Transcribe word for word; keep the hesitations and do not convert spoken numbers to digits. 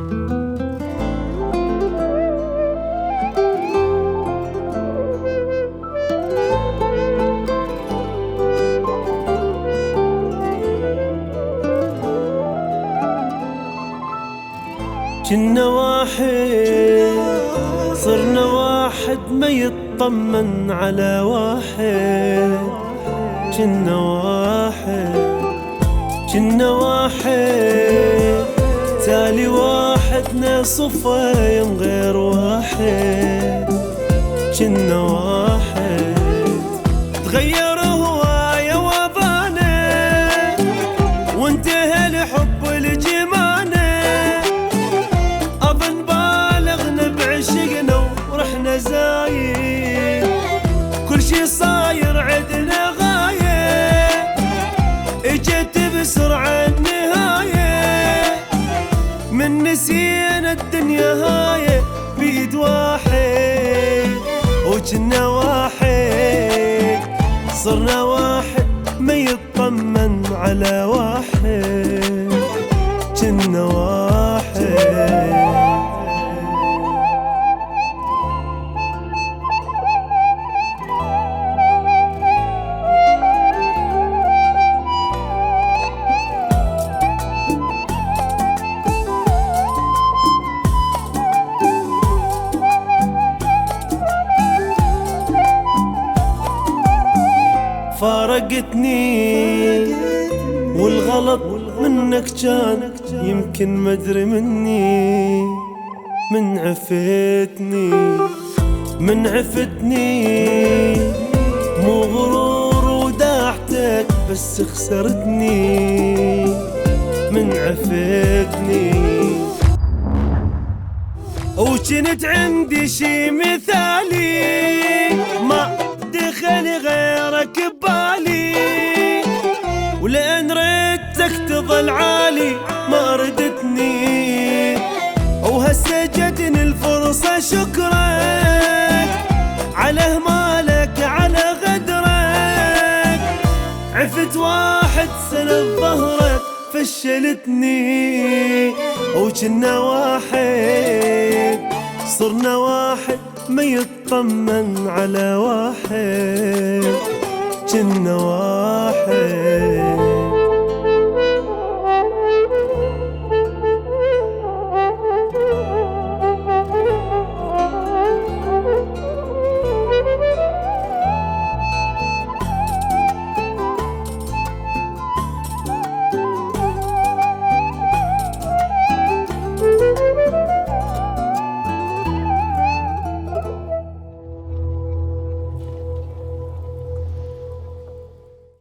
كنا واحد صرنا واحد ما يطمن على واحد. كنا واحد كنا واحد تالي واحدنا صفين غير واحد. كنا واحد تغير هوايا وابانا وانتهى الحب لجمانا. أظن بالغنا بعشقنا ورحنا زايد كل شي صاير عدنا غاية. اجت بسرعة النهاية من نسينا الدنيا هاي بيد واحد. وكنا واحد صرنا واحد ما يطمن على واحد. كنا واحد فارقتني والغلط منك كان يمكن مدري مني. من عفتني من عفتني مو غرور وداعتك بس خسرتني. من عفتني وكنت عندي شي مثالي ما دخل غيرك ببالي. ولأن ردتك تظل عالي ما ردتني. وهسه جتني الفرصة شكرك على همالك على غدرك. عفت واحد سنة ظهرك فشلتني. وكنا واحد صرنا واحد ما يطمن على واحد. كنا واحد